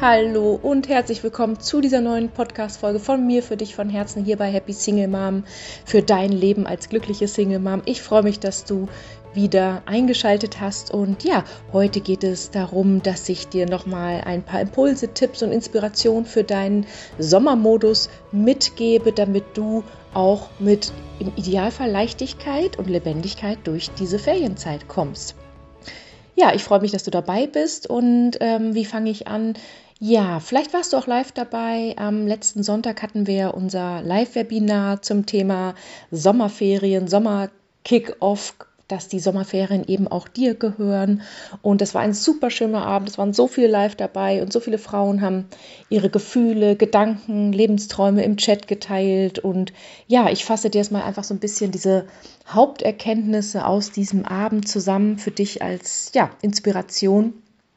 Hallo und herzlich willkommen zu dieser neuen Podcast-Folge von mir für dich von Herzen hier bei Happy Single Mom für dein Leben als glückliche Single Mom. Ich freue mich, dass du wieder eingeschaltet hast und ja, heute geht es darum, dass ich dir nochmal ein paar Impulse, Tipps und Inspiration für deinen Sommermodus mitgebe, damit du auch mit im Idealfall Leichtigkeit und Lebendigkeit durch diese Ferienzeit kommst. Ja, ich freue mich, dass du dabei bist und wie fange ich an? Ja, vielleicht warst du auch live dabei. Am letzten Sonntag hatten wir unser Live-Webinar zum Thema Sommerferien, Sommer-Kick-Off, dass die Sommerferien eben auch dir gehören. Und das war ein super schöner Abend. Es waren so viele live dabei und so viele Frauen haben ihre Gefühle, Gedanken, Lebensträume im Chat geteilt. Und ja, ich fasse dir jetzt mal einfach so ein bisschen diese Haupterkenntnisse aus diesem Abend zusammen für dich als Inspiration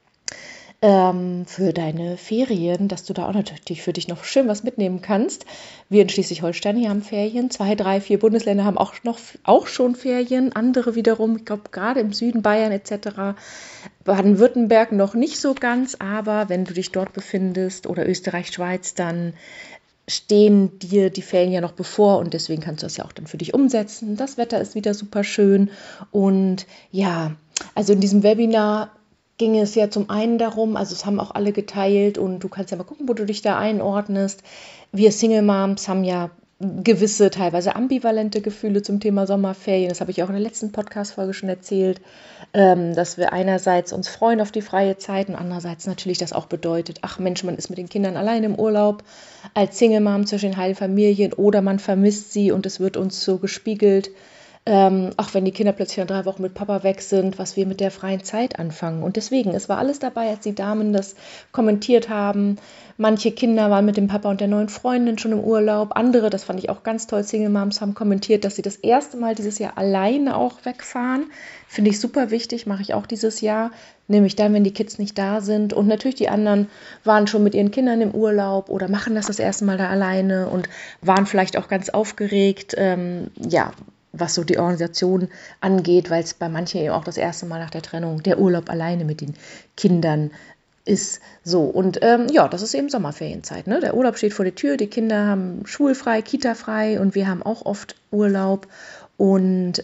für deine Ferien, dass du da auch natürlich für dich noch schön was mitnehmen kannst. Wir in Schleswig-Holstein hier haben Ferien, 2, 3, 4 Bundesländer haben auch schon Ferien, andere wiederum, ich glaube gerade im Süden, Bayern etc., Baden-Württemberg noch nicht so ganz, aber wenn du dich dort befindest oder Österreich, Schweiz, dann stehen dir die Ferien ja noch bevor und deswegen kannst du das ja auch dann für dich umsetzen. Das Wetter ist wieder super schön und ja, also in diesem Webinar ging es ja zum einen darum, also es haben auch alle geteilt und du kannst ja mal gucken, wo du dich da einordnest. Wir Single Moms haben ja gewisse, teilweise ambivalente Gefühle zum Thema Sommerferien. Das habe ich auch in der letzten Podcast-Folge schon erzählt, dass wir einerseits uns freuen auf die freie Zeit und andererseits natürlich das auch bedeutet, ach Mensch, man ist mit den Kindern allein im Urlaub als Single Mom zwischen den heilen Familien oder man vermisst sie und es wird uns so gespiegelt, auch wenn die Kinder plötzlich nach 3 Wochen mit Papa weg sind, was wir mit der freien Zeit anfangen. Und deswegen, es war alles dabei, als die Damen das kommentiert haben. Manche Kinder waren mit dem Papa und der neuen Freundin schon im Urlaub. Andere, das fand ich auch ganz toll, Single Moms haben kommentiert, dass sie das erste Mal dieses Jahr alleine auch wegfahren. Finde ich super wichtig, mache ich auch dieses Jahr. Nämlich dann, wenn die Kids nicht da sind. Und natürlich die anderen waren schon mit ihren Kindern im Urlaub oder machen das erste Mal da alleine und waren vielleicht auch ganz aufgeregt. Was so die Organisation angeht, weil es bei manchen eben auch das erste Mal nach der Trennung der Urlaub alleine mit den Kindern ist. So, und das ist eben Sommerferienzeit. Ne? Der Urlaub steht vor der Tür, die Kinder haben schulfrei, Kita-frei und wir haben auch oft Urlaub und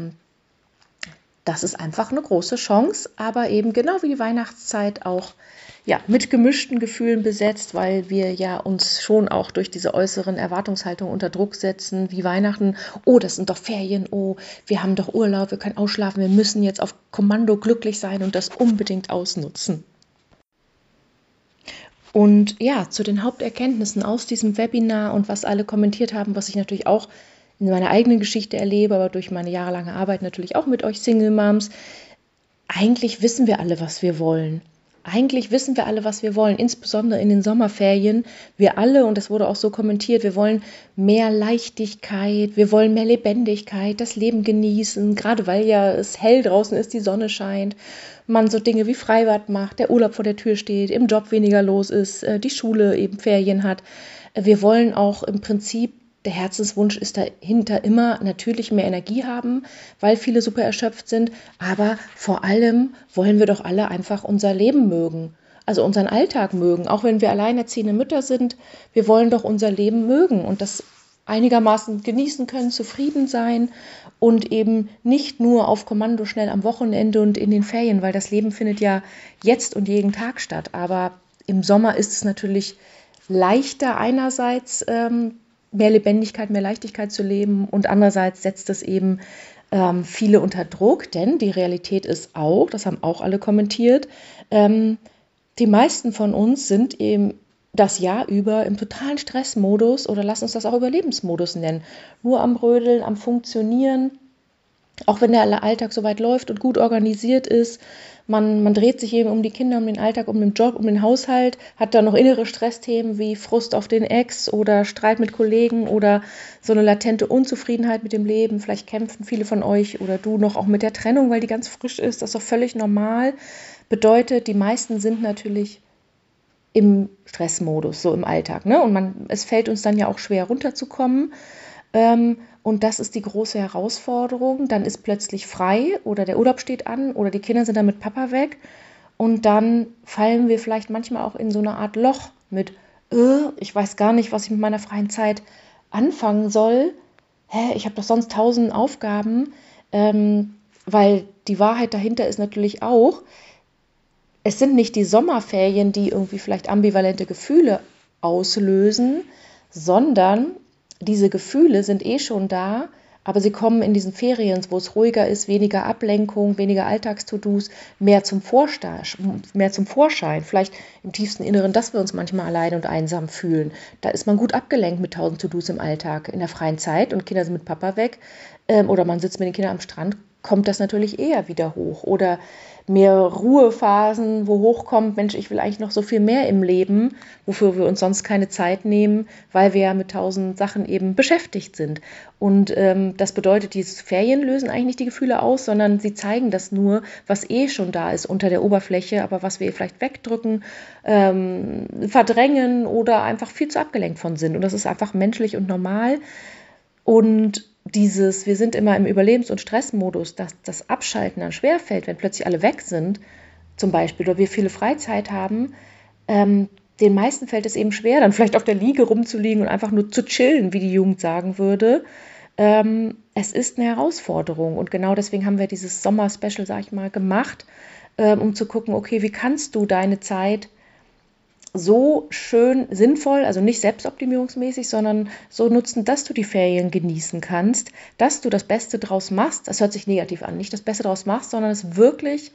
das ist einfach eine große Chance, aber eben genau wie die Weihnachtszeit auch mit gemischten Gefühlen besetzt, weil wir ja uns schon auch durch diese äußeren Erwartungshaltungen unter Druck setzen, wie Weihnachten, oh, das sind doch Ferien, oh, wir haben doch Urlaub, wir können ausschlafen, wir müssen jetzt auf Kommando glücklich sein und das unbedingt ausnutzen. Und ja, zu den Haupterkenntnissen aus diesem Webinar und was alle kommentiert haben, was ich natürlich auch in meiner eigenen Geschichte erlebe, aber durch meine jahrelange Arbeit natürlich auch mit euch Single Moms, eigentlich wissen wir alle, was wir wollen. Eigentlich wissen wir alle, was wir wollen, insbesondere in den Sommerferien. Wir alle, und das wurde auch so kommentiert, wir wollen mehr Leichtigkeit, wir wollen mehr Lebendigkeit, das Leben genießen, gerade weil ja es hell draußen ist, die Sonne scheint, man so Dinge wie Freibad macht, der Urlaub vor der Tür steht, im Job weniger los ist, die Schule eben Ferien hat. Wir wollen auch im Prinzip, der Herzenswunsch ist dahinter immer natürlich mehr Energie haben, weil viele super erschöpft sind. Aber vor allem wollen wir doch alle einfach unser Leben mögen, also unseren Alltag mögen. Auch wenn wir alleinerziehende Mütter sind, wir wollen doch unser Leben mögen und das einigermaßen genießen können, zufrieden sein und eben nicht nur auf Kommando schnell am Wochenende und in den Ferien, weil das Leben findet ja jetzt und jeden Tag statt. Aber im Sommer ist es natürlich leichter einerseits, mehr Lebendigkeit, mehr Leichtigkeit zu leben und andererseits setzt es eben viele unter Druck, denn die Realität ist auch, das haben auch alle kommentiert, die meisten von uns sind eben das Jahr über im totalen Stressmodus oder lass uns das auch Überlebensmodus nennen, nur am Rödeln, am Funktionieren, auch wenn der Alltag soweit läuft und gut organisiert ist, man dreht sich eben um die Kinder, um den Alltag, um den Job, um den Haushalt, hat dann noch innere Stressthemen wie Frust auf den Ex oder Streit mit Kollegen oder so eine latente Unzufriedenheit mit dem Leben. Vielleicht kämpfen viele von euch oder du noch auch mit der Trennung, weil die ganz frisch ist. Das ist doch völlig normal. Bedeutet, die meisten sind natürlich im Stressmodus, so im Alltag. Ne? Und es fällt uns dann ja auch schwer runterzukommen. Und das ist die große Herausforderung. Dann ist plötzlich frei oder der Urlaub steht an oder die Kinder sind dann mit Papa weg. und dann fallen wir vielleicht manchmal auch in so eine Art Loch mit, ich weiß gar nicht, was ich mit meiner freien Zeit anfangen soll. Ich habe doch sonst 1000 Aufgaben, weil die Wahrheit dahinter ist natürlich auch, es sind nicht die Sommerferien, die irgendwie vielleicht ambivalente Gefühle auslösen, sondern diese Gefühle sind schon da, aber sie kommen in diesen Ferien, wo es ruhiger ist, weniger Ablenkung, weniger Alltags-To-Dos, mehr zum Vorschein. Vielleicht im tiefsten Inneren, dass wir uns manchmal allein und einsam fühlen. Da ist man gut abgelenkt mit 1000 To-Dos im Alltag, in der freien Zeit und Kinder sind mit Papa weg oder man sitzt mit den Kindern am Strand, kommt das natürlich eher wieder hoch. Oder mehr Ruhephasen, wo hochkommt, Mensch, ich will eigentlich noch so viel mehr im Leben, wofür wir uns sonst keine Zeit nehmen, weil wir ja mit 1000 Sachen eben beschäftigt sind. Und das bedeutet, diese Ferien lösen eigentlich nicht die Gefühle aus, sondern sie zeigen das nur, was schon da ist unter der Oberfläche, aber was wir vielleicht wegdrücken, verdrängen oder einfach viel zu abgelenkt von sind. Und das ist einfach menschlich und normal. Und wir sind immer im Überlebens- und Stressmodus, dass das Abschalten dann schwerfällt, wenn plötzlich alle weg sind, zum Beispiel, oder wir viele Freizeit haben, den meisten fällt es eben schwer, dann vielleicht auf der Liege rumzuliegen und einfach nur zu chillen, wie die Jugend sagen würde. Es ist eine Herausforderung und genau deswegen haben wir dieses Sommer-Special, sag ich mal, gemacht, um zu gucken, okay, wie kannst du deine Zeit so schön sinnvoll, also nicht selbstoptimierungsmäßig, sondern so nutzen, dass du die Ferien genießen kannst, dass du das Beste draus machst. Das hört sich negativ an, nicht das Beste draus machst, sondern es wirklich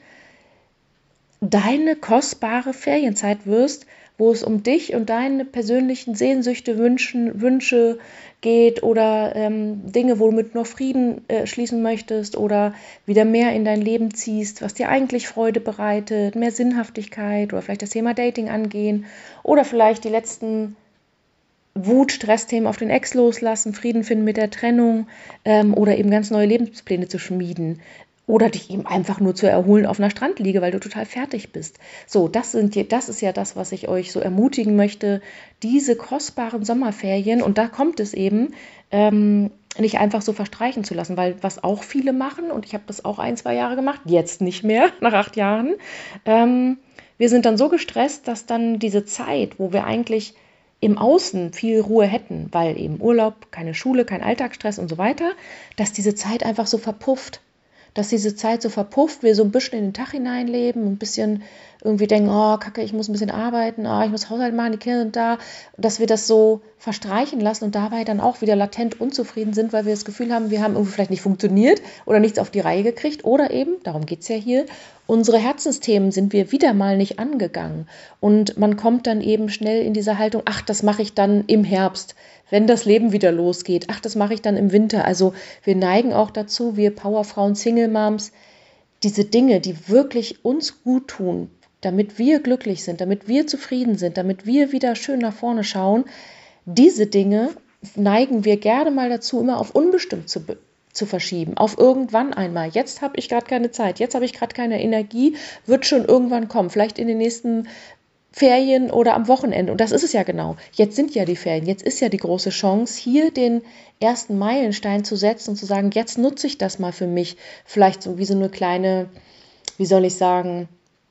deine kostbare Ferienzeit wirst, wo es um dich und deine persönlichen Sehnsüchte, Wünsche geht oder Dinge, womit du noch Frieden schließen möchtest oder wieder mehr in dein Leben ziehst, was dir eigentlich Freude bereitet, mehr Sinnhaftigkeit oder vielleicht das Thema Dating angehen oder vielleicht die letzten Stressthemen auf den Ex loslassen, Frieden finden mit der Trennung oder eben ganz neue Lebenspläne zu schmieden. Oder dich eben einfach nur zu erholen auf einer Strandliege, weil du total fertig bist. So, das ist ja das, was ich euch so ermutigen möchte, diese kostbaren Sommerferien, und da kommt es eben, nicht einfach so verstreichen zu lassen, weil was auch viele machen, und ich habe das auch 1, 2 Jahre gemacht, jetzt nicht mehr, nach 8 Jahren, wir sind dann so gestresst, dass dann diese Zeit, wo wir eigentlich im Außen viel Ruhe hätten, weil eben Urlaub, keine Schule, kein Alltagsstress und so weiter, dass diese Zeit einfach so verpufft. Dass diese Zeit so verpufft, wir so ein bisschen in den Tag hineinleben, ein bisschen irgendwie denken, oh, Kacke, ich muss ein bisschen arbeiten, ich muss Haushalt machen, die Kinder sind da, dass wir das so verstreichen lassen und dabei dann auch wieder latent unzufrieden sind, weil wir das Gefühl haben, wir haben irgendwie vielleicht nicht funktioniert oder nichts auf die Reihe gekriegt oder eben, darum geht es ja hier, unsere Herzensthemen sind wir wieder mal nicht angegangen und man kommt dann eben schnell in diese Haltung, ach, das mache ich dann im Herbst, wenn das Leben wieder losgeht, ach, das mache ich dann im Winter. Also wir neigen auch dazu, wir Powerfrauen, Single Moms, diese Dinge, die wirklich uns gut tun, damit wir glücklich sind, damit wir zufrieden sind, damit wir wieder schön nach vorne schauen, diese Dinge neigen wir gerne mal dazu, immer auf unbestimmt zu verschieben, auf irgendwann einmal. Jetzt habe ich gerade keine Zeit, jetzt habe ich gerade keine Energie, wird schon irgendwann kommen, vielleicht in den nächsten Ferien oder am Wochenende. Und das ist es ja genau. Jetzt sind ja die Ferien, jetzt ist ja die große Chance, hier den ersten Meilenstein zu setzen und zu sagen, jetzt nutze ich das mal für mich. Vielleicht so wie so eine kleine, wie soll ich sagen,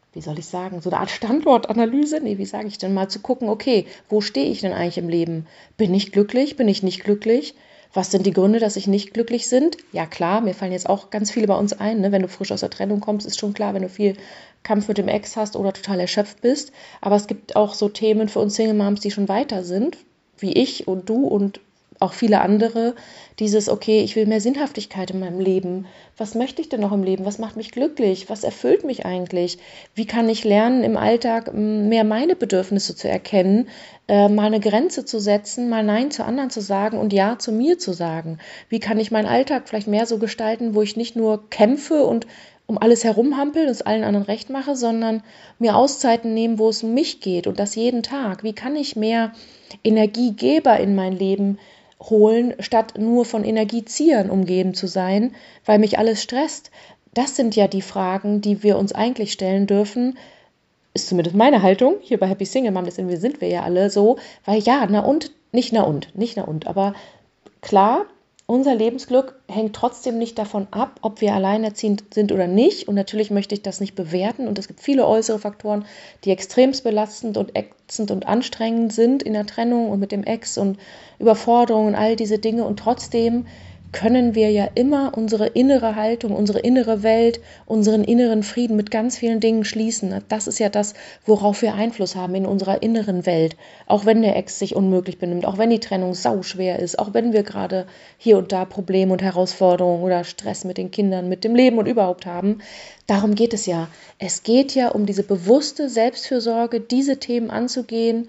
so eine Art Standortanalyse? Nee, wie sage ich denn mal, zu gucken, okay, wo stehe ich denn eigentlich im Leben? Bin ich glücklich? Bin ich nicht glücklich? Was sind die Gründe, dass ich nicht glücklich bin? Ja klar, mir fallen jetzt auch ganz viele bei uns ein. Ne? Wenn du frisch aus der Trennung kommst, ist schon klar, wenn du viel Kampf mit dem Ex hast oder total erschöpft bist. Aber es gibt auch so Themen für uns Single Moms, die schon weiter sind, wie ich und du und auch viele andere. Dieses, okay, ich will mehr Sinnhaftigkeit in meinem Leben. Was möchte ich denn noch im Leben? Was macht mich glücklich? Was erfüllt mich eigentlich? Wie kann ich lernen, im Alltag mehr meine Bedürfnisse zu erkennen, mal eine Grenze zu setzen, mal Nein zu anderen zu sagen und Ja zu mir zu sagen? Wie kann ich meinen Alltag vielleicht mehr so gestalten, wo ich nicht nur kämpfe und um alles herumhampel und es allen anderen recht mache, sondern mir Auszeiten nehmen, wo es um mich geht und das jeden Tag. Wie kann ich mehr Energiegeber in mein Leben holen, statt nur von Energieziehern umgeben zu sein, weil mich alles stresst? Das sind ja die Fragen, die wir uns eigentlich stellen dürfen, ist zumindest meine Haltung, hier bei Happy Single Mom, deswegen sind wir ja alle so, weil ja, nicht na und, aber klar, unser Lebensglück hängt trotzdem nicht davon ab, ob wir alleinerziehend sind oder nicht. Und natürlich möchte ich das nicht bewerten. Und es gibt viele äußere Faktoren, die extremst belastend und ätzend und anstrengend sind in der Trennung und mit dem Ex und Überforderung und all diese Dinge. Und trotzdem können wir ja immer unsere innere Haltung, unsere innere Welt, unseren inneren Frieden mit ganz vielen Dingen schließen. Das ist ja das, worauf wir Einfluss haben in unserer inneren Welt. Auch wenn der Ex sich unmöglich benimmt, auch wenn die Trennung sauschwer ist, auch wenn wir gerade hier und da Probleme und Herausforderungen oder Stress mit den Kindern, mit dem Leben und überhaupt haben. Darum geht es ja. Es geht ja um diese bewusste Selbstfürsorge, diese Themen anzugehen,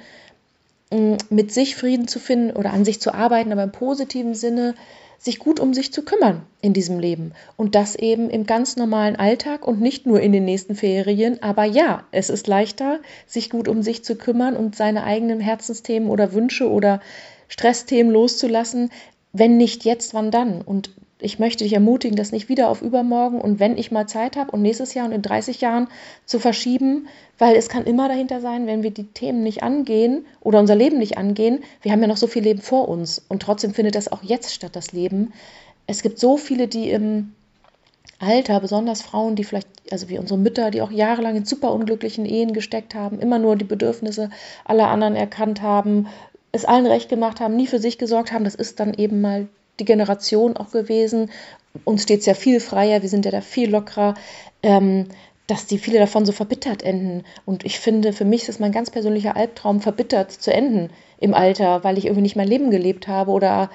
mit sich Frieden zu finden oder an sich zu arbeiten, aber im positiven Sinne, sich gut um sich zu kümmern in diesem Leben. Und das eben im ganz normalen Alltag und nicht nur in den nächsten Ferien. Aber ja, es ist leichter, sich gut um sich zu kümmern und seine eigenen Herzensthemen oder Wünsche oder Stressthemen loszulassen. Wenn nicht jetzt, wann dann? Und ich möchte dich ermutigen, das nicht wieder auf übermorgen und wenn ich mal Zeit habe und nächstes Jahr und in 30 Jahren zu verschieben, weil es kann immer dahinter sein, wenn wir die Themen nicht angehen oder unser Leben nicht angehen, wir haben ja noch so viel Leben vor uns und trotzdem findet das auch jetzt statt, das Leben. Es gibt so viele, die im Alter, besonders Frauen, die vielleicht, also wie unsere Mütter, die auch jahrelang in super unglücklichen Ehen gesteckt haben, immer nur die Bedürfnisse aller anderen erkannt haben, es allen recht gemacht haben, nie für sich gesorgt haben. Das ist dann eben mal die Generation auch gewesen. Uns steht es ja viel freier, wir sind ja da viel lockerer, dass die viele davon so verbittert enden. Und ich finde, für mich ist das mein ganz persönlicher Albtraum, verbittert zu enden im Alter, weil ich irgendwie nicht mein Leben gelebt habe oder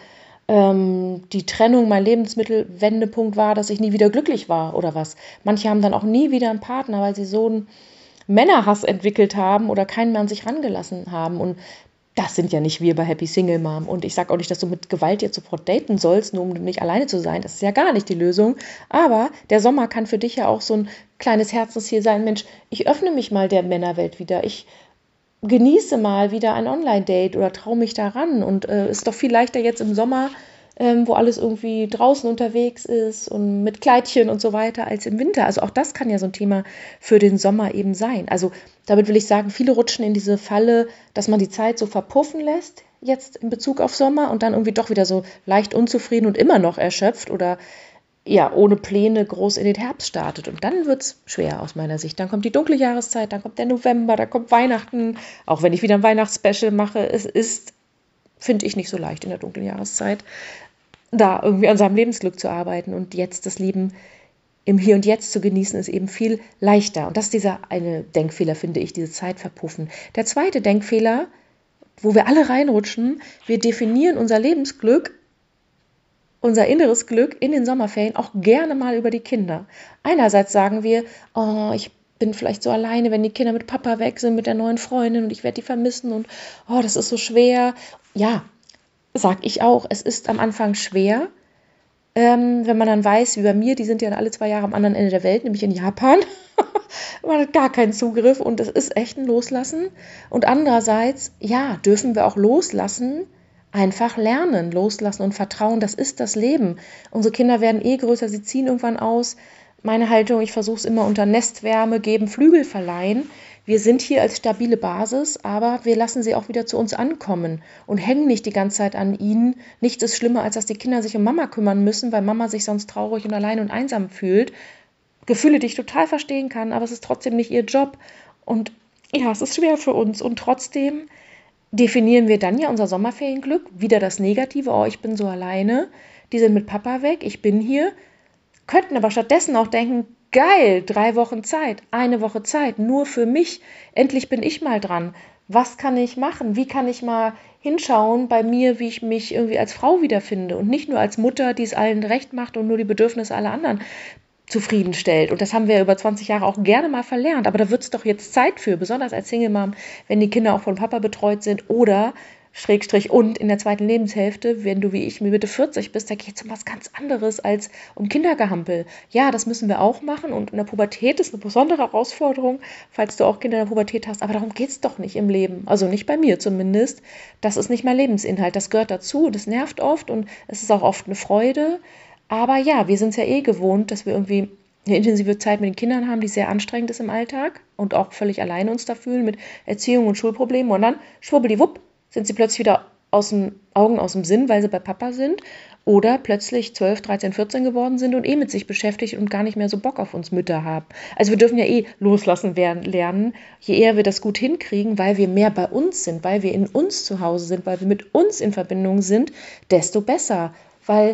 die Trennung mein Lebensmittelwendepunkt war, dass ich nie wieder glücklich war oder was. Manche haben dann auch nie wieder einen Partner, weil sie so einen Männerhass entwickelt haben oder keinen mehr an sich rangelassen haben. Und das sind ja nicht wir bei Happy Single Mom. Und ich sage auch nicht, dass du mit Gewalt jetzt sofort daten sollst, nur um nicht alleine zu sein. Das ist ja gar nicht die Lösung. Aber der Sommer kann für dich ja auch so ein kleines Herzensziel sein. Mensch, ich öffne mich mal der Männerwelt wieder. Ich genieße mal wieder ein Online-Date oder traue mich daran. Und ist doch viel leichter jetzt im Sommer, wo alles irgendwie draußen unterwegs ist und mit Kleidchen und so weiter, als im Winter. Also auch das kann ja so ein Thema für den Sommer eben sein. Also damit will ich sagen, viele rutschen in diese Falle, dass man die Zeit so verpuffen lässt, jetzt in Bezug auf Sommer und dann irgendwie doch wieder so leicht unzufrieden und immer noch erschöpft oder ja, ohne Pläne groß in den Herbst startet. Und dann wird es schwer aus meiner Sicht. Dann kommt die dunkle Jahreszeit, dann kommt der November, dann kommt Weihnachten. Auch wenn ich wieder ein Weihnachtsspecial mache, es ist, finde ich, nicht so leicht in der dunklen Jahreszeit, da irgendwie an seinem Lebensglück zu arbeiten und jetzt das Leben im Hier und Jetzt zu genießen, ist eben viel leichter. Und das ist dieser eine Denkfehler, finde ich, diese Zeit verpuffen. Der zweite Denkfehler, wo wir alle reinrutschen, wir definieren unser Lebensglück, unser inneres Glück in den Sommerferien auch gerne mal über die Kinder. Einerseits sagen wir, oh, ich bin vielleicht so alleine, wenn die Kinder mit Papa weg sind, mit der neuen Freundin und ich werde die vermissen und oh, das ist so schwer. Ja, sag ich auch, es ist am Anfang schwer, wenn man dann weiß, wie bei mir, die sind ja alle 2 Jahre am anderen Ende der Welt, nämlich in Japan. Man hat gar keinen Zugriff und es ist echt ein Loslassen. Und andererseits, ja, dürfen wir auch loslassen, einfach lernen, loslassen und vertrauen, das ist das Leben. Unsere Kinder werden größer, sie ziehen irgendwann aus. Meine Haltung, ich versuche es immer unter Nestwärme, geben, Flügel verleihen. Wir sind hier als stabile Basis, aber wir lassen sie auch wieder zu uns ankommen und hängen nicht die ganze Zeit an ihnen. Nichts ist schlimmer, als dass die Kinder sich um Mama kümmern müssen, weil Mama sich sonst traurig und allein und einsam fühlt. Gefühle, die ich total verstehen kann, aber es ist trotzdem nicht ihr Job. Und ja, es ist schwer für uns. Und trotzdem definieren wir dann ja unser Sommerferienglück, wieder das Negative, oh, ich bin so alleine, die sind mit Papa weg, ich bin hier, könnten aber stattdessen auch denken, geil, 3 Wochen Zeit, 1 Woche Zeit, nur für mich, endlich bin ich mal dran. Was kann ich machen? Wie kann ich mal hinschauen bei mir, wie ich mich irgendwie als Frau wiederfinde und nicht nur als Mutter, die es allen recht macht und nur die Bedürfnisse aller anderen zufriedenstellt. Und das haben wir über 20 Jahre auch gerne mal verlernt. Aber da wird es doch jetzt Zeit für, besonders als Single Mom, wenn die Kinder auch von Papa betreut sind oder Schrägstrich und in der zweiten Lebenshälfte, wenn du wie ich Mitte 40 bist, da geht es um was ganz anderes als um Kindergehampel. Ja, das müssen wir auch machen und in der Pubertät ist eine besondere Herausforderung, falls du auch Kinder in der Pubertät hast, aber darum geht es doch nicht im Leben, also nicht bei mir zumindest. Das ist nicht mein Lebensinhalt, das gehört dazu, das nervt oft und es ist auch oft eine Freude, aber ja, wir sind es ja gewohnt, dass wir irgendwie eine intensive Zeit mit den Kindern haben, die sehr anstrengend ist im Alltag und auch völlig alleine uns da fühlen mit Erziehung und Schulproblemen und dann schwuppdiwupp sind sie plötzlich wieder aus den Augen, aus dem Sinn, weil sie bei Papa sind, oder plötzlich 12, 13, 14 geworden sind und mit sich beschäftigt und gar nicht mehr so Bock auf uns Mütter haben. Also wir dürfen ja loslassen lernen, je eher wir das gut hinkriegen, weil wir mehr bei uns sind, weil wir in uns zu Hause sind, weil wir mit uns in Verbindung sind, desto besser. Weil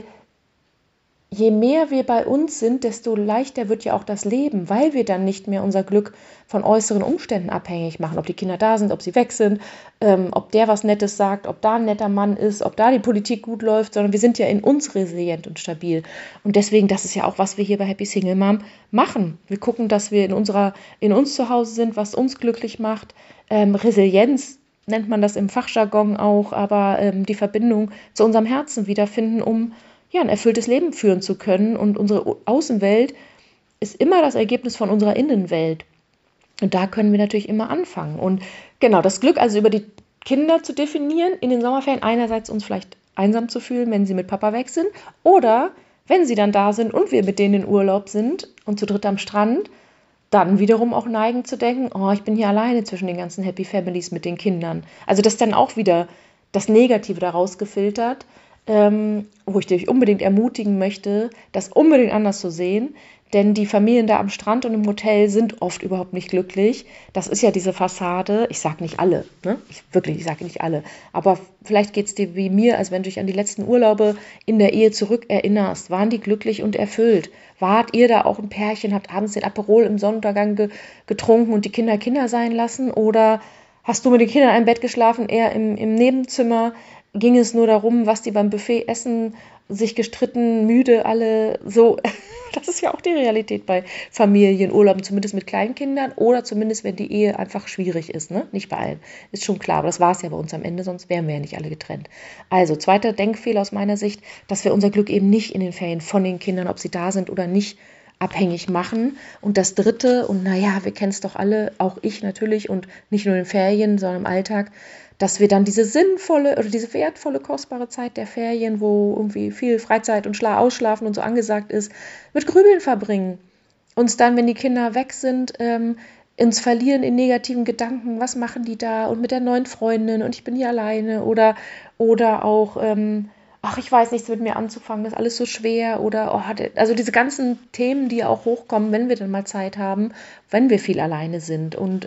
je mehr wir bei uns sind, desto leichter wird ja auch das Leben, weil wir dann nicht mehr unser Glück von äußeren Umständen abhängig machen, ob die Kinder da sind, ob sie weg sind, ob der was Nettes sagt, ob da ein netter Mann ist, ob da die Politik gut läuft, sondern wir sind ja in uns resilient und stabil. Und deswegen, das ist ja auch, was wir hier bei Happy Single Mom machen. Wir gucken, dass wir in uns zu Hause sind, was uns glücklich macht. Resilienz nennt man das im Fachjargon auch, aber die Verbindung zu unserem Herzen wiederfinden, um ein erfülltes Leben führen zu können. Und unsere Außenwelt ist immer das Ergebnis von unserer Innenwelt. Und da können wir natürlich immer anfangen. Und genau, das Glück also über die Kinder zu definieren, in den Sommerferien einerseits uns vielleicht einsam zu fühlen, wenn sie mit Papa weg sind, oder wenn sie dann da sind und wir mit denen in Urlaub sind und zu dritt am Strand, dann wiederum auch neigen zu denken, oh, ich bin hier alleine zwischen den ganzen Happy Families mit den Kindern. Also das ist dann auch wieder das Negative daraus gefiltert, wo ich dich unbedingt ermutigen möchte, das unbedingt anders zu sehen, denn die Familien da am Strand und im Hotel sind oft überhaupt nicht glücklich. Das ist ja diese Fassade. Ich sage nicht alle, ne? Ich sage nicht alle. Aber vielleicht geht es dir wie mir, als wenn du dich an die letzten Urlaube in der Ehe zurückerinnerst. Waren die glücklich und erfüllt? Wart ihr da auch ein Pärchen, habt abends den Aperol im Sonnenuntergang getrunken und die Kinder Kinder sein lassen? Oder hast du mit den Kindern in einem Bett geschlafen, eher im Nebenzimmer? Ging es nur darum, was die beim Buffet essen, sich gestritten, müde, alle so. Das ist ja auch die Realität bei Familienurlauben, zumindest mit Kleinkindern oder zumindest, wenn die Ehe einfach schwierig ist, ne? Nicht bei allen, ist schon klar, aber das war es ja bei uns am Ende, sonst wären wir ja nicht alle getrennt. Also, zweiter Denkfehler aus meiner Sicht, dass wir unser Glück eben nicht in den Ferien von den Kindern, ob sie da sind oder nicht, abhängig machen. Und das dritte, und naja, wir kennen es doch alle, auch ich natürlich und nicht nur in den Ferien, sondern im Alltag, dass wir dann diese sinnvolle oder diese wertvolle, kostbare Zeit der Ferien, wo irgendwie viel Freizeit und Ausschlafen und so angesagt ist, mit Grübeln verbringen. Uns dann, wenn die Kinder weg sind, uns verlieren in negativen Gedanken, was machen die da und mit der neuen Freundin und ich bin hier alleine oder auch, ach, ich weiß nichts mit mir anzufangen, das ist alles so schwer oder, also diese ganzen Themen, die auch hochkommen, wenn wir dann mal Zeit haben, wenn wir viel alleine sind. Und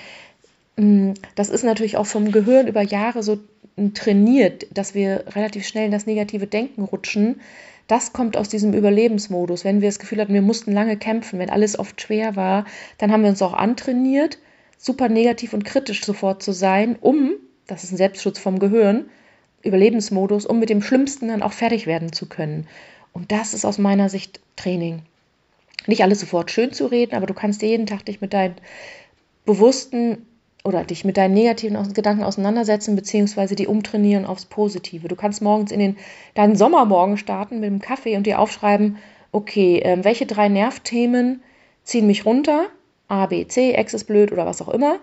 das ist natürlich auch vom Gehirn über Jahre so trainiert, dass wir relativ schnell in das negative Denken rutschen. Das kommt aus diesem Überlebensmodus. Wenn wir das Gefühl hatten, wir mussten lange kämpfen, wenn alles oft schwer war, dann haben wir uns auch antrainiert, super negativ und kritisch sofort zu sein, das ist ein Selbstschutz vom Gehirn, Überlebensmodus, um mit dem Schlimmsten dann auch fertig werden zu können. Und das ist aus meiner Sicht Training. Nicht alles sofort schön zu reden, aber du kannst jeden Tag dich mit deinen bewussten oder dich mit deinen negativen Gedanken auseinandersetzen, beziehungsweise die umtrainieren aufs Positive. Du kannst morgens deinen Sommermorgen starten mit dem Kaffee und dir aufschreiben, okay, welche 3 Nervthemen ziehen mich runter? A, B, C, Ex ist blöd oder was auch immer.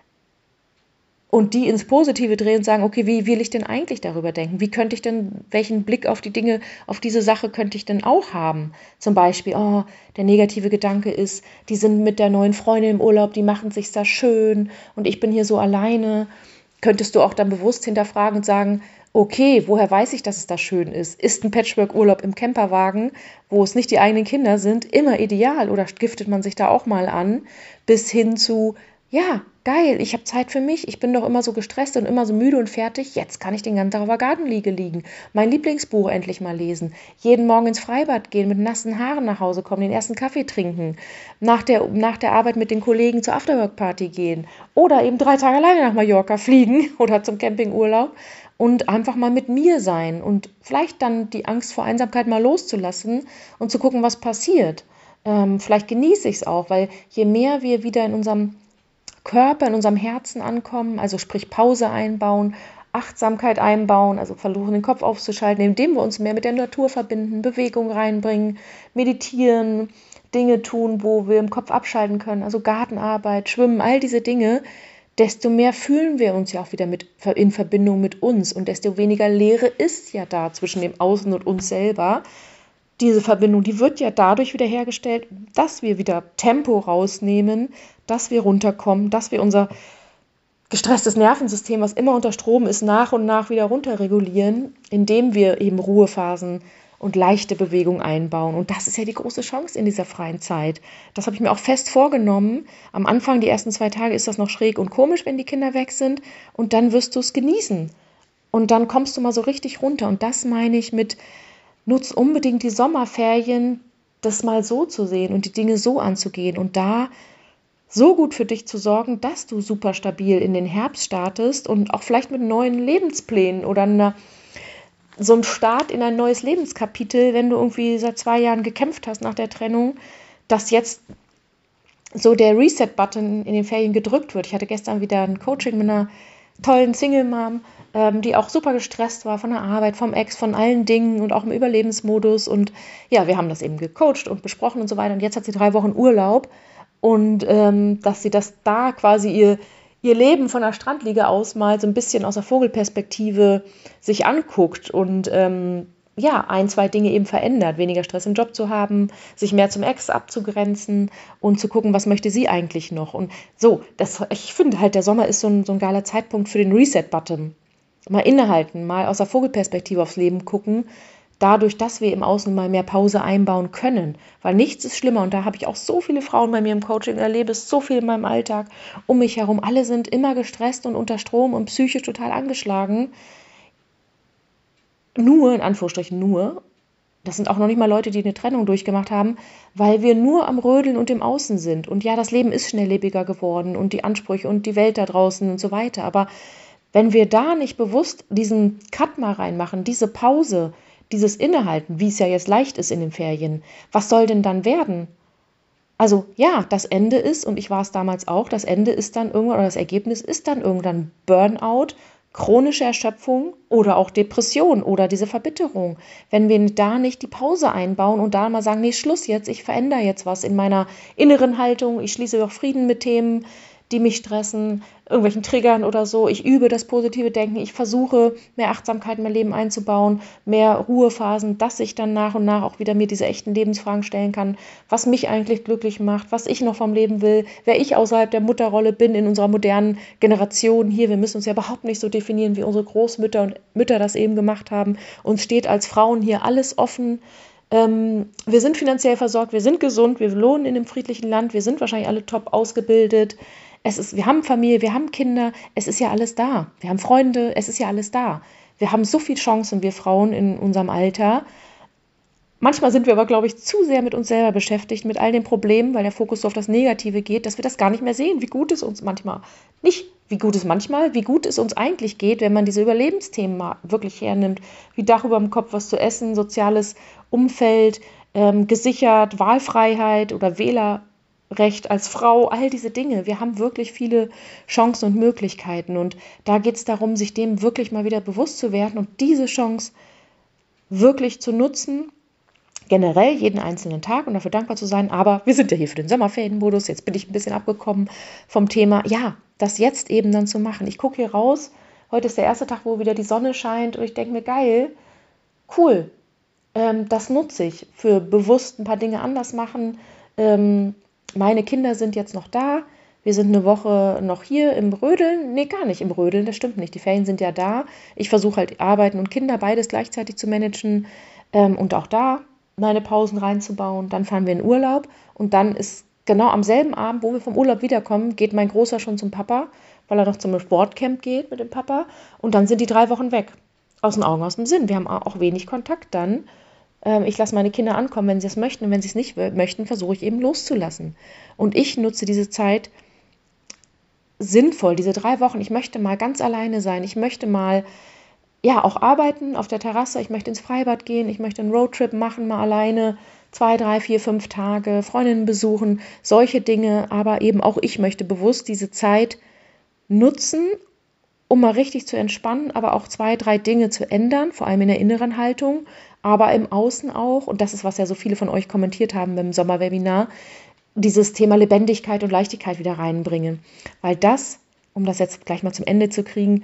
Und die ins Positive drehen und sagen, okay, wie will ich denn eigentlich darüber denken? Wie könnte ich denn, welchen Blick auf die Dinge, auf diese Sache könnte ich denn auch haben? Zum Beispiel, der negative Gedanke ist, die sind mit der neuen Freundin im Urlaub, die machen sich's da schön und ich bin hier so alleine. Könntest du auch dann bewusst hinterfragen und sagen, okay, woher weiß ich, dass es da schön ist? Ist ein Patchwork-Urlaub im Camperwagen, wo es nicht die eigenen Kinder sind, immer ideal oder giftet man sich da auch mal an, bis hin zu, ja, geil, ich habe Zeit für mich, ich bin doch immer so gestresst und immer so müde und fertig, jetzt kann ich den ganzen Tag auf der Gartenliege liegen, mein Lieblingsbuch endlich mal lesen, jeden Morgen ins Freibad gehen, mit nassen Haaren nach Hause kommen, den ersten Kaffee trinken, nach der Arbeit mit den Kollegen zur Afterwork-Party gehen oder eben 3 Tage alleine nach Mallorca fliegen oder zum Campingurlaub und einfach mal mit mir sein und vielleicht dann die Angst vor Einsamkeit mal loszulassen und zu gucken, was passiert. Vielleicht genieße ich es auch, weil je mehr wir wieder in unserem Körper, in unserem Herzen ankommen, also sprich Pause einbauen, Achtsamkeit einbauen, also versuchen den Kopf aufzuschalten, indem wir uns mehr mit der Natur verbinden, Bewegung reinbringen, meditieren, Dinge tun, wo wir im Kopf abschalten können, also Gartenarbeit, Schwimmen, all diese Dinge, desto mehr fühlen wir uns ja auch wieder in Verbindung mit uns und desto weniger Leere ist ja da zwischen dem Außen und uns selber. Diese Verbindung, die wird ja dadurch gestresstes Nervensystem, was immer unter Strom ist, nach und nach wieder runterregulieren, indem wir eben Ruhephasen und leichte Bewegung einbauen. Und das ist ja die große Chance in dieser freien Zeit. Das habe ich mir auch fest vorgenommen. Am Anfang, die ersten 2 Tage, ist das noch schräg und komisch, wenn die Kinder weg sind. Und dann wirst du es genießen. Und dann kommst du mal so richtig runter. Und das meine ich mit, nutz unbedingt die Sommerferien, das mal so zu sehen und die Dinge so anzugehen. Und da so gut für dich zu sorgen, dass du super stabil in den Herbst startest und auch vielleicht mit neuen Lebensplänen oder so einem Start in ein neues Lebenskapitel, wenn du irgendwie seit 2 Jahren gekämpft hast nach der Trennung, dass jetzt so der Reset-Button in den Ferien gedrückt wird. Ich hatte gestern wieder ein Coaching mit einer tollen Single-Mom, die auch super gestresst war von der Arbeit, vom Ex, von allen Dingen und auch im Überlebensmodus. Und ja, wir haben das eben gecoacht und besprochen und so weiter. Und jetzt hat sie 3 Wochen Urlaub. Und dass sie das da quasi ihr Leben von der Strandliege aus mal so ein bisschen aus der Vogelperspektive sich anguckt und 1, 2 Dinge eben verändert, weniger Stress im Job zu haben, sich mehr zum Ex abzugrenzen und zu gucken, was möchte sie eigentlich noch. Und so, ich finde halt, der Sommer ist so ein geiler Zeitpunkt für den Reset-Button. Mal innehalten, mal aus der Vogelperspektive aufs Leben gucken, dadurch, dass wir im Außen mal mehr Pause einbauen können. Weil nichts ist schlimmer. Und da habe ich auch so viele Frauen bei mir im Coaching, erlebe es so viel in meinem Alltag um mich herum. Alle sind immer gestresst und unter Strom und psychisch total angeschlagen. Nur, in Anführungsstrichen nur, das sind auch noch nicht mal Leute, die eine Trennung durchgemacht haben, weil wir nur am Rödeln und im Außen sind. Und ja, das Leben ist schnelllebiger geworden und die Ansprüche und die Welt da draußen und so weiter. Aber wenn wir da nicht bewusst diesen Cut mal reinmachen, diese Pause, dieses Innehalten, wie es ja jetzt leicht ist in den Ferien, was soll denn dann werden? Also ja, das Ende ist, und ich war es damals auch, das Ende ist dann irgendwann, oder das Ergebnis ist dann irgendwann Burnout, chronische Erschöpfung oder auch Depression oder diese Verbitterung. Wenn wir da nicht die Pause einbauen und da mal sagen, nee, Schluss jetzt, ich verändere jetzt was in meiner inneren Haltung, ich schließe auch Frieden mit Themen, die mich stressen, irgendwelchen Triggern oder so. Ich übe das positive Denken. Ich versuche, mehr Achtsamkeit in mein Leben einzubauen, mehr Ruhephasen, dass ich dann nach und nach auch wieder mir diese echten Lebensfragen stellen kann, was mich eigentlich glücklich macht, was ich noch vom Leben will, wer ich außerhalb der Mutterrolle bin in unserer modernen Generation hier. Wir müssen uns ja überhaupt nicht so definieren, wie unsere Großmütter und Mütter das eben gemacht haben. Uns steht als Frauen hier alles offen. Wir sind finanziell versorgt, wir sind gesund, wir wohnen in einem friedlichen Land, wir sind wahrscheinlich alle top ausgebildet. Wir haben Familie, wir haben Kinder, es ist ja alles da. Wir haben Freunde, es ist ja alles da. Wir haben so viel Chancen, wir Frauen in unserem Alter. Manchmal sind wir aber, glaube ich, zu sehr mit uns selber beschäftigt, mit all den Problemen, weil der Fokus so auf das Negative geht, dass wir das gar nicht mehr sehen, wie gut es uns manchmal, nicht wie gut es manchmal, wie gut es uns eigentlich geht, wenn man diese Überlebensthemen mal wirklich hernimmt, wie Dach über dem Kopf, was zu essen, soziales Umfeld, gesichert, Wahlfreiheit oder Wählerrecht als Frau, all diese Dinge. Wir haben wirklich viele Chancen und Möglichkeiten und da geht es darum, sich dem wirklich mal wieder bewusst zu werden und diese Chance wirklich zu nutzen, generell jeden einzelnen Tag und dafür dankbar zu sein, aber wir sind ja hier für den Sommerferienmodus, jetzt bin ich ein bisschen abgekommen vom Thema, ja, das jetzt eben dann zu machen. Ich gucke hier raus, heute ist der erste Tag, wo wieder die Sonne scheint und ich denke mir, geil, cool, das nutze ich für bewusst ein paar Dinge anders machen. Meine Kinder sind jetzt noch da, wir sind eine Woche noch hier im Rödeln, nee, gar nicht im Rödeln, das stimmt nicht, die Ferien sind ja da. Ich versuche halt Arbeiten und Kinder beides gleichzeitig zu managen und auch da meine Pausen reinzubauen. Dann fahren wir in Urlaub und dann ist genau am selben Abend, wo wir vom Urlaub wiederkommen, geht mein Großer schon zum Papa, weil er noch zum Sportcamp geht mit dem Papa und dann sind die 3 Wochen weg. Aus den Augen, aus dem Sinn. Wir haben auch wenig Kontakt dann. Ich lasse meine Kinder ankommen, wenn sie es möchten und wenn sie es nicht möchten, versuche ich eben loszulassen. Und ich nutze diese Zeit sinnvoll, diese 3 Wochen. Ich möchte mal ganz alleine sein. Ich möchte mal auch arbeiten auf der Terrasse, ich möchte ins Freibad gehen, ich möchte einen Roadtrip machen, mal alleine, 2, 3, 4, 5 Tage, Freundinnen besuchen, solche Dinge, aber eben auch ich möchte bewusst diese Zeit nutzen, um mal richtig zu entspannen, aber auch 2, 3 Dinge zu ändern, vor allem in der inneren Haltung, aber im Außen auch, und das ist, was ja so viele von euch kommentiert haben beim Sommerwebinar, dieses Thema Lebendigkeit und Leichtigkeit wieder reinbringen, weil das, um das jetzt gleich mal zum Ende zu kriegen,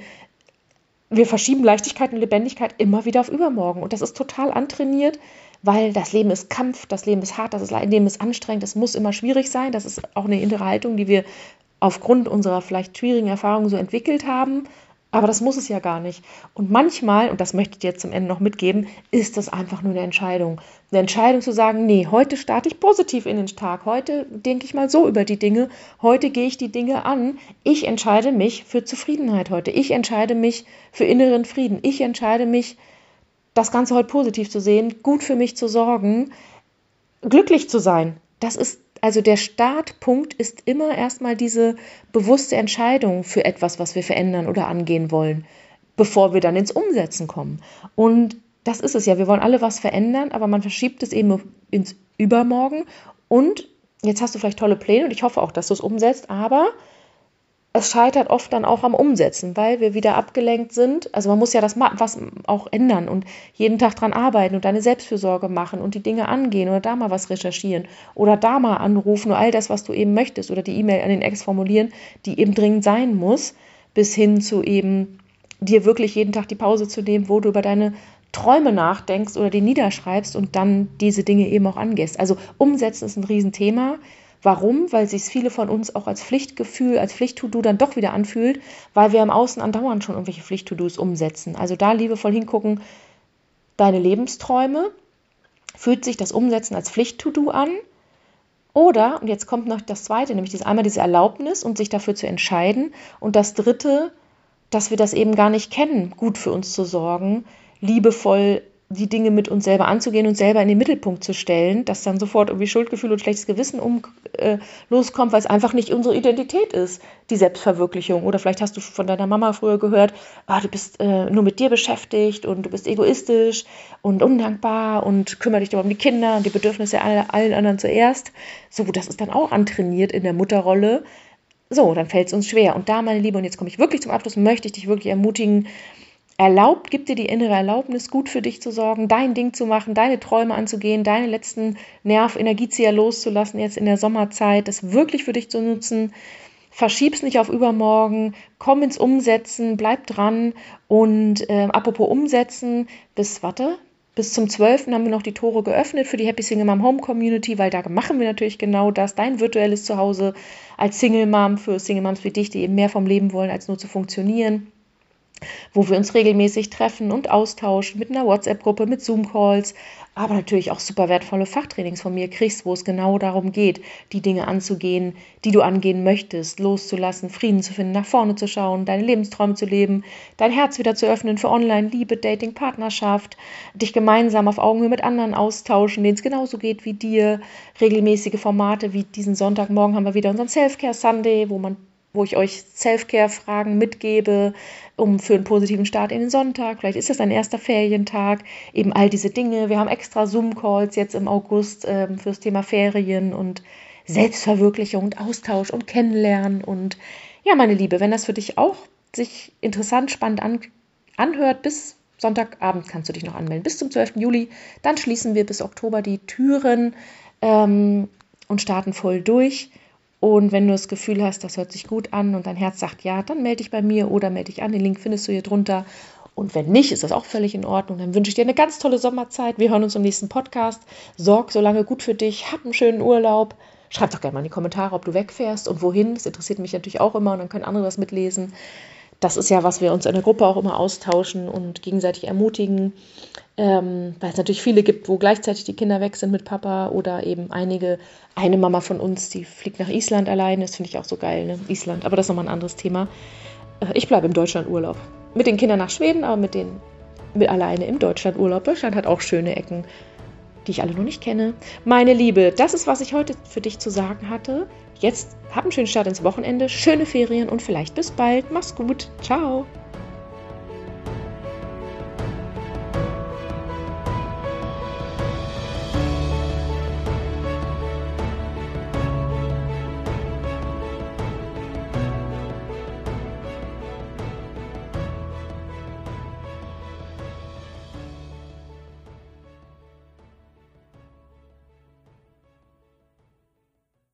wir verschieben Leichtigkeit und Lebendigkeit immer wieder auf übermorgen. Und das ist total antrainiert, weil das Leben ist Kampf, das Leben ist hart, das Leben ist anstrengend, es muss immer schwierig sein. Das ist auch eine innere Haltung, die wir aufgrund unserer vielleicht schwierigen Erfahrungen so entwickelt haben. Aber das muss es ja gar nicht. Und manchmal, und das möchte ich dir jetzt zum Ende noch mitgeben, ist das einfach nur eine Entscheidung. Eine Entscheidung zu sagen, nee, heute starte ich positiv in den Tag. Heute denke ich mal so über die Dinge. Heute gehe ich die Dinge an. Ich entscheide mich für Zufriedenheit heute. Ich entscheide mich für inneren Frieden. Ich entscheide mich, das Ganze heute positiv zu sehen, gut für mich zu sorgen, glücklich zu sein. Das ist also der Startpunkt ist immer erstmal diese bewusste Entscheidung für etwas, was wir verändern oder angehen wollen, bevor wir dann ins Umsetzen kommen. Und das ist es ja, wir wollen alle was verändern, aber man verschiebt es eben ins Übermorgen. Und jetzt hast du vielleicht tolle Pläne und ich hoffe auch, dass du es umsetzt, aber es scheitert oft dann auch am Umsetzen, weil wir wieder abgelenkt sind. Also man muss ja das was auch ändern und jeden Tag dran arbeiten und deine Selbstfürsorge machen und die Dinge angehen oder da mal was recherchieren oder da mal anrufen und all das, was du eben möchtest oder die E-Mail an den Ex formulieren, die eben dringend sein muss, bis hin zu eben dir wirklich jeden Tag die Pause zu nehmen, wo du über deine Träume nachdenkst oder die niederschreibst und dann diese Dinge eben auch angehst. Also umsetzen ist ein Riesenthema. Warum? Weil sich viele von uns auch als Pflichtgefühl, als Pflicht-To-Do dann doch wieder anfühlt, weil wir im Außen andauernd schon irgendwelche Pflicht-To-Dos umsetzen. Also da liebevoll hingucken, deine Lebensträume, fühlt sich das Umsetzen als Pflicht-To-Do an? Oder, und jetzt kommt noch das Zweite, nämlich einmal diese Erlaubnis und sich dafür zu entscheiden. Und das Dritte, dass wir das eben gar nicht kennen, gut für uns zu sorgen, liebevoll die Dinge mit uns selber anzugehen und selber in den Mittelpunkt zu stellen, dass dann sofort irgendwie Schuldgefühl und schlechtes Gewissen loskommt, weil es einfach nicht unsere Identität ist, die Selbstverwirklichung. Oder vielleicht hast du von deiner Mama früher gehört, du bist nur mit dir beschäftigt und du bist egoistisch und undankbar und kümmere dich doch um die Kinder und die Bedürfnisse allen anderen zuerst. So, das ist dann auch antrainiert in der Mutterrolle. So, dann fällt es uns schwer. Und da, meine Liebe, und jetzt komme ich wirklich zum Abschluss, möchte ich dich wirklich ermutigen, gib dir die innere Erlaubnis, gut für dich zu sorgen, dein Ding zu machen, deine Träume anzugehen, deine letzten Energiezieher loszulassen jetzt in der Sommerzeit, das wirklich für dich zu nutzen. Verschieb's nicht auf übermorgen, komm ins Umsetzen, bleib dran und apropos Umsetzen, bis zum 12. haben wir noch die Tore geöffnet für die Happy Single Mom Home Community, weil da machen wir natürlich genau das, dein virtuelles Zuhause als Single Mom für Single Moms wie dich, die eben mehr vom Leben wollen, als nur zu funktionieren, wo wir uns regelmäßig treffen und austauschen mit einer WhatsApp-Gruppe, mit Zoom-Calls, aber natürlich auch super wertvolle Fachtrainings von mir kriegst, wo es genau darum geht, die Dinge anzugehen, die du angehen möchtest, loszulassen, Frieden zu finden, nach vorne zu schauen, deine Lebensträume zu leben, dein Herz wieder zu öffnen für Online, Liebe, Dating, Partnerschaft, dich gemeinsam auf Augenhöhe mit anderen austauschen, denen es genauso geht wie dir, regelmäßige Formate wie diesen Sonntagmorgen haben wir wieder unseren Self-Care Sunday, wo ich euch Self-Care-Fragen mitgebe, für einen positiven Start in den Sonntag. Vielleicht ist das ein erster Ferientag, eben all diese Dinge. Wir haben extra Zoom-Calls jetzt im August fürs Thema Ferien und Selbstverwirklichung und Austausch und Kennenlernen. Und ja, meine Liebe, wenn das für dich auch sich interessant, spannend anhört, bis Sonntagabend kannst du dich noch anmelden. Bis zum 12. Juli, dann schließen wir bis Oktober die Türen und starten voll durch. Und wenn du das Gefühl hast, das hört sich gut an und dein Herz sagt ja, dann melde dich bei mir oder melde dich an. Den Link findest du hier drunter. Und wenn nicht, ist das auch völlig in Ordnung. Dann wünsche ich dir eine ganz tolle Sommerzeit. Wir hören uns im nächsten Podcast. Sorg so lange gut für dich. Hab einen schönen Urlaub. Schreib doch gerne mal in die Kommentare, ob du wegfährst und wohin. Das interessiert mich natürlich auch immer und dann können andere das mitlesen. Das ist ja, was wir uns in der Gruppe auch immer austauschen und gegenseitig ermutigen, weil es natürlich viele gibt, wo gleichzeitig die Kinder weg sind mit Papa oder eben eine Mama von uns, die fliegt nach Island alleine, das finde ich auch so geil, ne? Island, aber das ist nochmal ein anderes Thema. Ich bleibe im Deutschlandurlaub. Mit den Kindern nach Schweden, aber mit alleine im Deutschlandurlaub. Deutschland hat auch schöne Ecken, die ich alle noch nicht kenne. Meine Liebe, das ist, was ich heute für dich zu sagen hatte. Jetzt hab einen schönen Start ins Wochenende, schöne Ferien und vielleicht bis bald. Mach's gut. Ciao.